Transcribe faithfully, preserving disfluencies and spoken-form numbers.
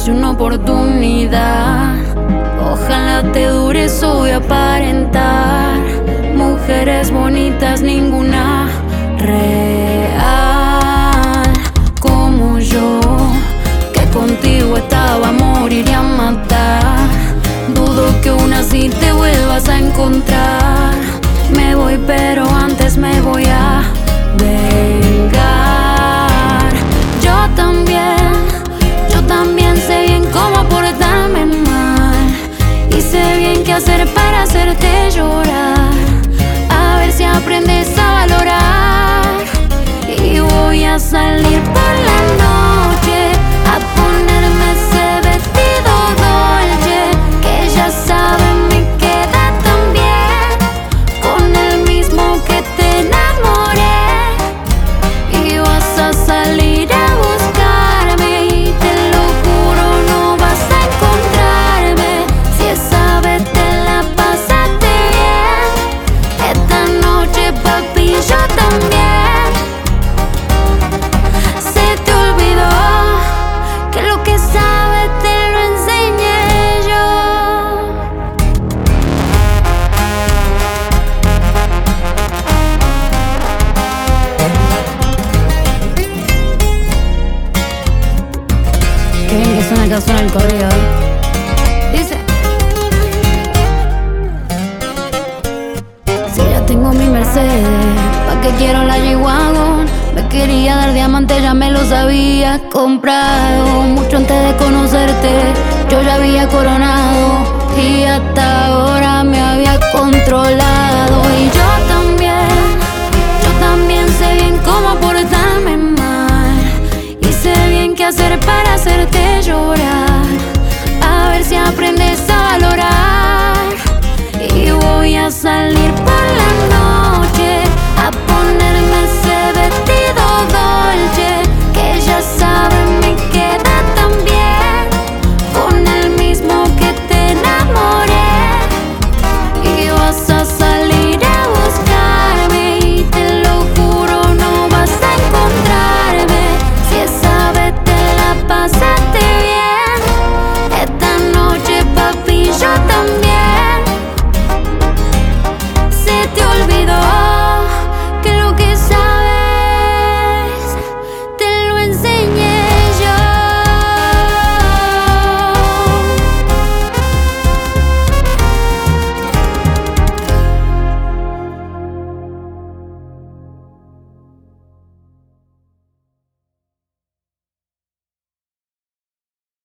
darte una oportunidad. Ojalá te dure, eso voy a aparentar. Mujeres bonitas, ninguna real como yo, que contigo estaba a morir y a matar. Dudo que aún así te vuelvas a encontrar. Me voy, pero antes me voy a vengar. Yo también, yo también sé bien cómo portarme mal, y sé bien qué hacer para hacerte llorar. A ver si aprendes a valorar. Y voy a salir por la noche a ponerme ese vestido dolce, que ya saben me queda tan bien, con el mismo que te enamoré. Y vas a salir a buscarme y te lo juro no vas a encontrarme. Si esa vez te la pasaste bien, esta noche papi yo también. Se te olvidó que lo que sabes te lo enseñé yo. Qué bien que suena que suena el corrido, ¿eh? Dice: si ya tengo mi Mercedes, ¿pa' qué quiero la G-Wagon? Me quería dar diamante, ya me los había comprado. Mucho antes de conocerte, yo ya había coronado, y hasta ahora me había controlado. Y yo también, yo también sé bien cómo portarme mal, y sé bien qué hacer para